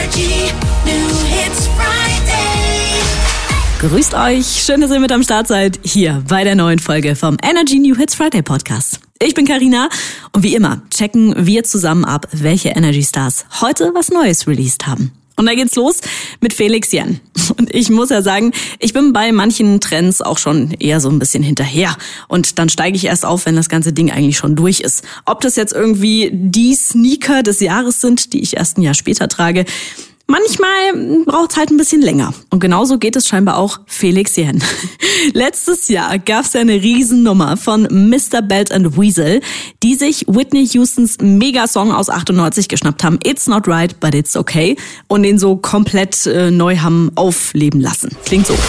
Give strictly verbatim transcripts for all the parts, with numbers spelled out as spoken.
Energy New Hits Friday. Grüßt euch, schön, dass ihr mit am Start seid, hier bei der neuen Folge vom Energy New Hits Friday Podcast. Ich bin Carina und wie immer checken wir zusammen ab, welche Energy Stars heute was Neues released haben. Und da geht's los mit Felix Jen. Und ich muss ja sagen, ich bin bei manchen Trends auch schon eher so ein bisschen hinterher. Und dann steige ich erst auf, wenn das ganze Ding eigentlich schon durch ist. Ob das jetzt irgendwie die Sneaker des Jahres sind, die ich erst ein Jahr später trage. Manchmal braucht's halt ein bisschen länger. Und genauso geht es scheinbar auch Felix Jen. Letztes Jahr gab's ja eine Riesennummer von Mister Belt and Weasel, die sich Whitney Houstons Megasong aus achtundneunzig geschnappt haben, It's Not Right, But It's Okay, und den so komplett äh, neu haben aufleben lassen. Klingt so.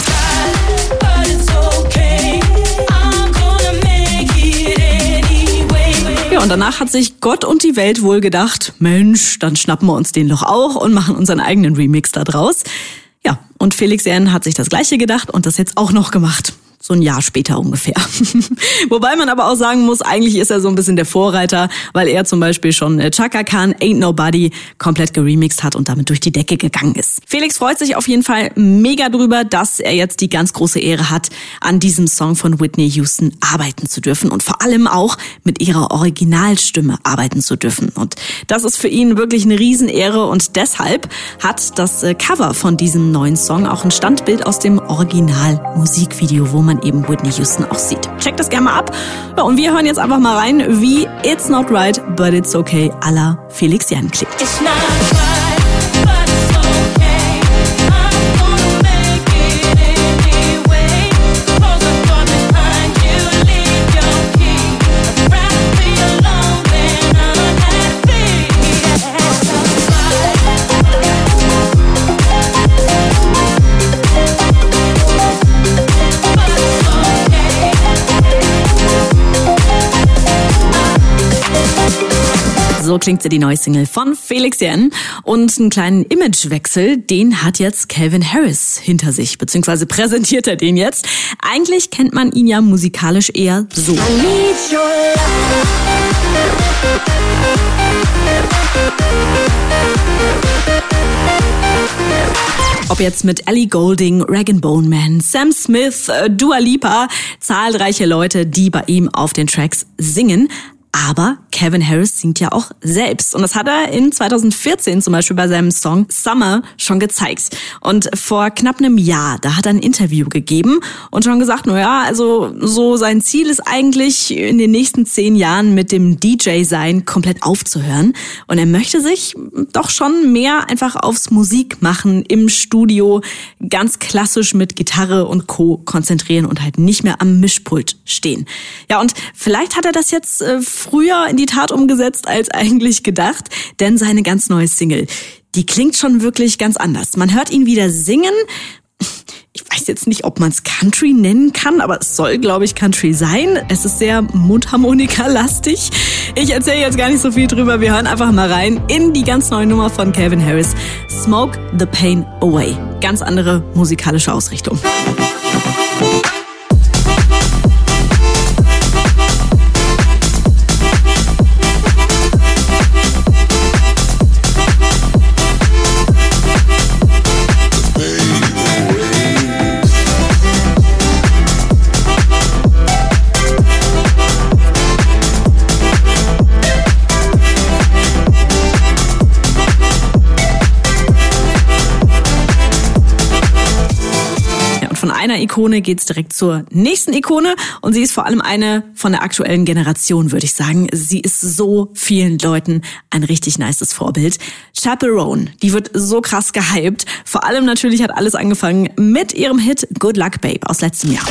Und danach hat sich Gott und die Welt wohl gedacht, Mensch, dann schnappen wir uns den doch auch und machen unseren eigenen Remix da draus. Ja, und Felix Jen hat sich das Gleiche gedacht und das jetzt auch noch gemacht. So ein Jahr später ungefähr. Wobei man aber auch sagen muss, eigentlich ist er so ein bisschen der Vorreiter, weil er zum Beispiel schon Chaka Khan, Ain't Nobody komplett geremixed hat und damit durch die Decke gegangen ist. Felix freut sich auf jeden Fall mega drüber, dass er jetzt die ganz große Ehre hat, an diesem Song von Whitney Houston arbeiten zu dürfen und vor allem auch mit ihrer Originalstimme arbeiten zu dürfen. Und das ist für ihn wirklich eine Riesenehre und deshalb hat das Cover von diesem neuen Song auch ein Standbild aus dem Original-Musikvideo, wo man eben Whitney Houston auch sieht. Checkt das gerne mal ab. Ja, und wir hören jetzt einfach mal rein, wie It's Not Right, But It's Okay à la Felix Jen klingt. It's not right, but it's okay. I'm gonna make it anyway. Close the door behind you, leave your key. I'd rather be alone than unhappy. It's not So klingt sie, die neue Single von Felix Jen. Und einen kleinen Imagewechsel, den hat jetzt Calvin Harris hinter sich, beziehungsweise präsentiert er den jetzt. Eigentlich kennt man ihn ja musikalisch eher so. I need your Ob jetzt mit Ellie Goulding, Rag and Bone Man, Sam Smith, Dua Lipa, zahlreiche Leute, die bei ihm auf den Tracks singen. Aber Calvin Harris singt ja auch selbst. Und das hat er in zwanzig vierzehn zum Beispiel bei seinem Song Summer schon gezeigt. Und vor knapp einem Jahr, da hat er ein Interview gegeben und schon gesagt, naja, also so sein Ziel ist eigentlich, in den nächsten zehn Jahren mit dem D J-Sein komplett aufzuhören. Und er möchte sich doch schon mehr einfach aufs Musikmachen im Studio ganz klassisch mit Gitarre und Co. konzentrieren und halt nicht mehr am Mischpult stehen. Ja, und vielleicht hat er das jetzt äh, früher in die Tat umgesetzt als eigentlich gedacht, denn seine ganz neue Single, die klingt schon wirklich ganz anders. Man hört ihn wieder singen. Ich weiß jetzt nicht, ob man es Country nennen kann, aber es soll, glaube ich, Country sein. Es ist sehr Mundharmonika-lastig. Ich erzähle jetzt gar nicht so viel drüber. Wir hören einfach mal rein in die ganz neue Nummer von Calvin Harris, Smoke the Pain Away. Ganz andere musikalische Ausrichtung. Von einer Ikone geht's direkt zur nächsten Ikone und sie ist vor allem eine von der aktuellen Generation, würde ich sagen. Sie ist so vielen Leuten ein richtig nices Vorbild. Chaperone, die wird so krass gehypt. Vor allem natürlich hat alles angefangen mit ihrem Hit Good Luck Babe aus letztem Jahr.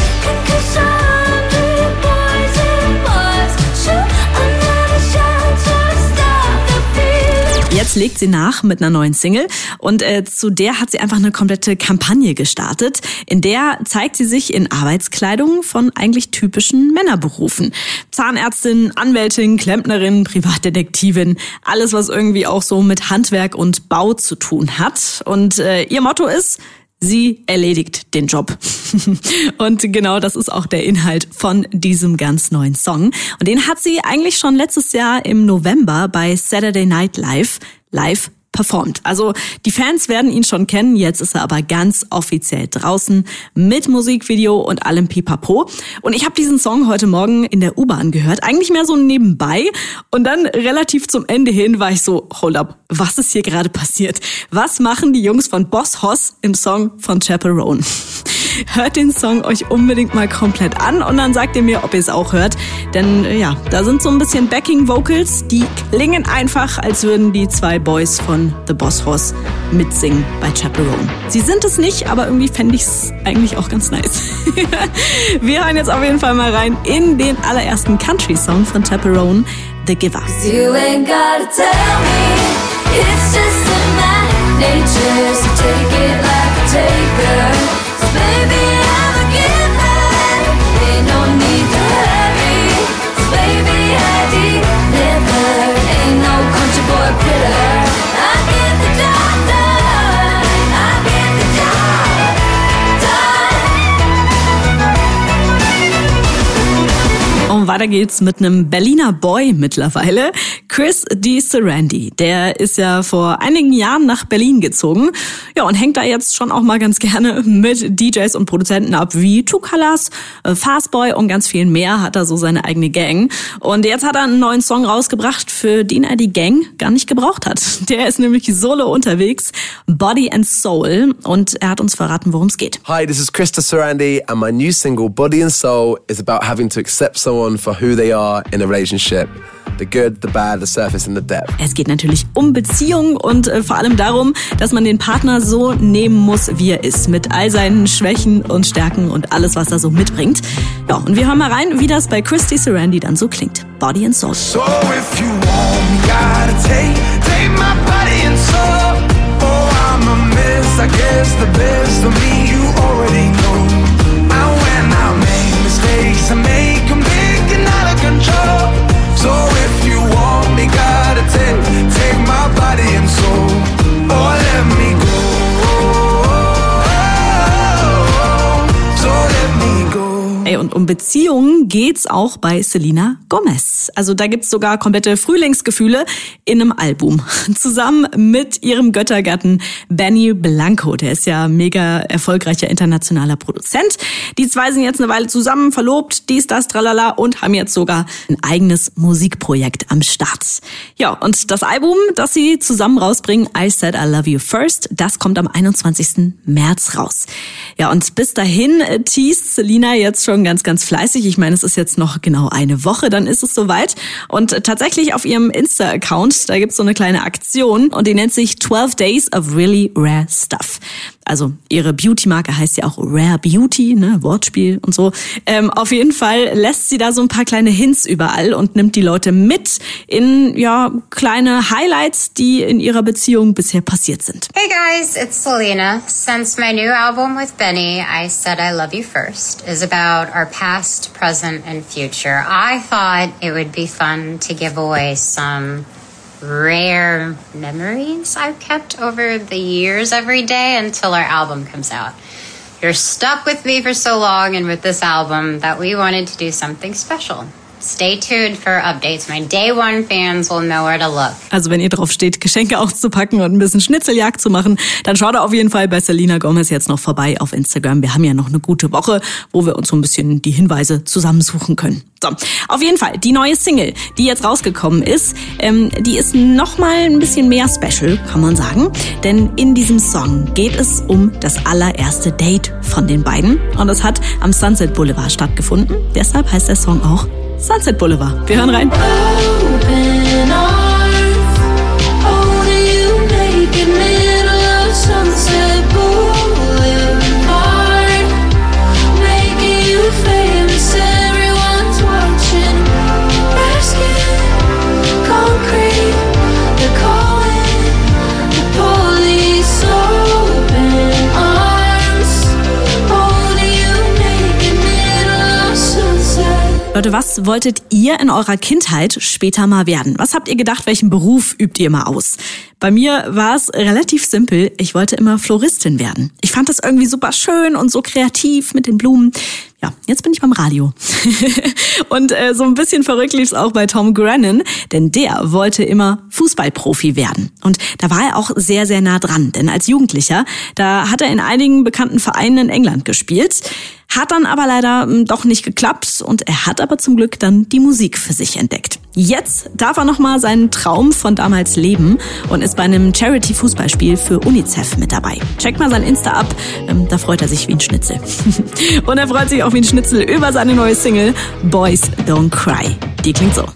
Jetzt legt sie nach mit einer neuen Single und äh, zu der hat sie einfach eine komplette Kampagne gestartet. In der zeigt sie sich in Arbeitskleidung von eigentlich typischen Männerberufen. Zahnärztin, Anwältin, Klempnerin, Privatdetektivin, alles was irgendwie auch so mit Handwerk und Bau zu tun hat. Und äh, ihr Motto ist: Sie erledigt den Job. Und genau das ist auch der Inhalt von diesem ganz neuen Song. Und den hat sie eigentlich schon letztes Jahr im November bei Saturday Night Live live performt. Also die Fans werden ihn schon kennen, jetzt ist er aber ganz offiziell draußen mit Musikvideo und allem Pipapo. Und ich habe diesen Song heute Morgen in der U-Bahn gehört, eigentlich mehr so nebenbei. Und dann relativ zum Ende hin war ich so, hold up, was ist hier gerade passiert? Was machen die Jungs von Boss Hoss im Song von Chaperone? Hört den Song euch unbedingt mal komplett an und dann sagt ihr mir, ob ihr es auch hört. Denn ja, da sind so ein bisschen Backing-Vocals, die klingen einfach, als würden die zwei Boys von The Boss Hoss mitsingen bei Chaperone. Sie sind es nicht, aber irgendwie fände ich es eigentlich auch ganz nice. Wir hören jetzt auf jeden Fall mal rein in den allerersten Country-Song von Chaperone, The Giver. You ain't gotta tell me, it's just in my nature, so take it like a taker. So baby, I'm a giver, ain't no need to hurry. So baby, I deliver, ain't no country boy critter. I get the job done, I get the job done. Und weiter geht's mit einem Berliner Boy mittlerweile, Chris DiSerrandi. Der ist ja vor einigen Jahren nach Berlin gezogen, ja, und hängt da jetzt schon auch mal ganz gerne mit D Js und Produzenten ab, wie Two Colors, Fastboy und ganz viel mehr, hat er so seine eigene Gang. Und jetzt hat er einen neuen Song rausgebracht, für den er die Gang gar nicht gebraucht hat. Der ist nämlich solo unterwegs, Body and Soul, und er hat uns verraten, worum es geht. Hi, this is Chris DiSerrandi, and my new single, Body and Soul, is about having to accept someone for who they are in a relationship. The good, the bad, the surface and the depth. Es geht natürlich um Beziehungen und äh, vor allem darum, dass man den Partner so nehmen muss, wie er ist. Mit all seinen Schwächen und Stärken und alles, was er so mitbringt. Ja, und wir hören mal rein, wie das bei Chris DiSerrandi dann so klingt. Body and Soul. So if you want me, gotta take, take my body and soul. Oh, I'm a mess, I guess the best of me you already know. And when I make mistakes, I make them big and out of control. So if you want me, gotta take, take my body and soul, or let me go, so let me go. Ey, und um Beziehungen geht's auch bei Selena Gomez. Also da gibt's sogar komplette Frühlingsgefühle in einem Album. Zusammen mit ihrem Göttergatten Benny Blanco. Der ist ja mega erfolgreicher internationaler Produzent. Die zwei sind jetzt eine Weile zusammen, verlobt, dies, das, tralala, und haben jetzt sogar ein eigenes Musikprojekt am Start. Ja, und das Album, das sie zusammen rausbringen, I Said I Love You First, das kommt am einundzwanzigsten März raus. Ja, und bis dahin teast Selena jetzt schon ganz, ganz fleißig. Ich meine, es ist jetzt noch genau eine Woche, dann ist es soweit. Und tatsächlich auf ihrem Insta-Account, da gibt's so eine kleine Aktion und die nennt sich twelve Days of Really Rare Stuff. Also ihre Beauty-Marke heißt ja auch Rare Beauty, ne, Wortspiel und so. Ähm, auf jeden Fall lässt sie da so ein paar kleine Hints überall und nimmt die Leute mit in, ja, kleine Highlights, die in ihrer Beziehung bisher passiert sind. Hey guys, it's Selena. Since my new album with Benny, I Said I Love You First, is about our past, present, and future, I thought it would be fun to give away some rare memories I've kept over the years every day until our album comes out. You're stuck with me for so long and with this album that we wanted to do something special. Stay tuned for updates. My Day One fans will know where to look. Also wenn ihr drauf steht, Geschenke auszupacken und ein bisschen Schnitzeljagd zu machen, dann schaut auf jeden Fall bei Selena Gomez jetzt noch vorbei auf Instagram. Wir haben ja noch eine gute Woche, wo wir uns so ein bisschen die Hinweise zusammensuchen können. So, auf jeden Fall, die neue Single, die jetzt rausgekommen ist, ähm, die ist nochmal ein bisschen mehr special, kann man sagen. Denn in diesem Song geht es um das allererste Date von den beiden. Und es hat am Sunset Boulevard stattgefunden. Deshalb heißt der Song auch Sunset Boulevard. Wir hören rein. Open arms, holding you naked, middle of Sunset Boulevard, making you famous, everyone's watching. Bare skin, concrete, they're calling the police. Open arms, holding you naked, middle of Sunset. Leute, was wolltet ihr in eurer Kindheit später mal werden? Was habt ihr gedacht, welchen Beruf übt ihr mal aus? Bei mir war es relativ simpel. Ich wollte immer Floristin werden. Ich fand das irgendwie super schön und so kreativ mit den Blumen. Ja, jetzt bin ich beim Radio. Und äh, so ein bisschen verrückt lief es auch bei Tom Grennan, denn der wollte immer Fußballprofi werden. Und da war er auch sehr, sehr nah dran, denn als Jugendlicher, da hat er in einigen bekannten Vereinen in England gespielt, hat dann aber leider m, doch nicht geklappt und er hat aber zum Glück dann die Musik für sich entdeckt. Jetzt darf er nochmal seinen Traum von damals leben und ist bei einem Charity-Fußballspiel für UNICEF mit dabei. Checkt mal sein Insta ab, ähm, da freut er sich wie ein Schnitzel. Und er freut sich auch wie ein Schnitzel über seine neue Single Boys Don't Cry. Die klingt so.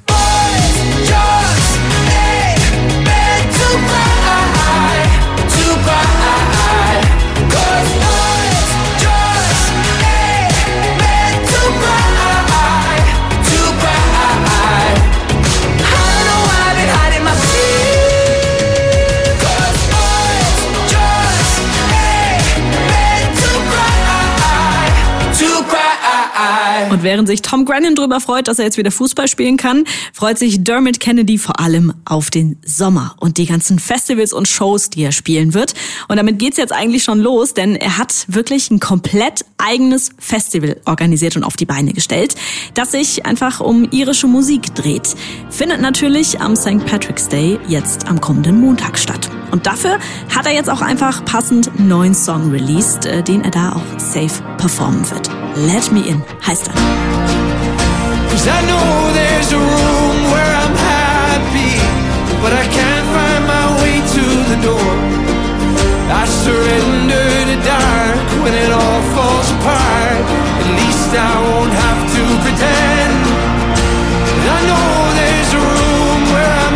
Und während sich Tom Grennan darüber freut, dass er jetzt wieder Fußball spielen kann, freut sich Dermot Kennedy vor allem auf den Sommer und die ganzen Festivals und Shows, die er spielen wird. Und damit geht's jetzt eigentlich schon los, denn er hat wirklich ein komplett eigenes Festival organisiert und auf die Beine gestellt, das sich einfach um irische Musik dreht. Findet natürlich am Sankt Patrick's Day jetzt am kommenden Montag statt. Und dafür hat er jetzt auch einfach passend einen neuen Song released, den er da auch safe performen wird. Let Me In heißt er. 'Cause I know there's a room where I'm happy, but I can't find my way to the door. I surrender to dark when it all falls apart. At least I won't have to pretend. I know there's a room where I'm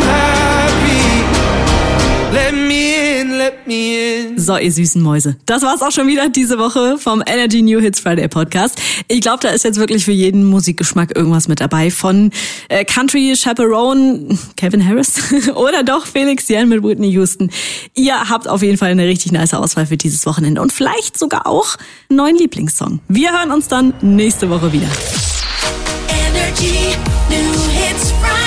happy. Let me in, let me in. So, ihr süßen Mäuse. Das war's auch schon wieder diese Woche vom Energy New Hits Friday Podcast. Ich glaube, da ist jetzt wirklich für jeden Musikgeschmack irgendwas mit dabei. Von äh, Country Chaperone, Kevin Harris oder doch Felix Jan mit Whitney Houston. Ihr habt auf jeden Fall eine richtig nice Auswahl für dieses Wochenende und vielleicht sogar auch einen neuen Lieblingssong. Wir hören uns dann nächste Woche wieder. Energy New Hits Friday.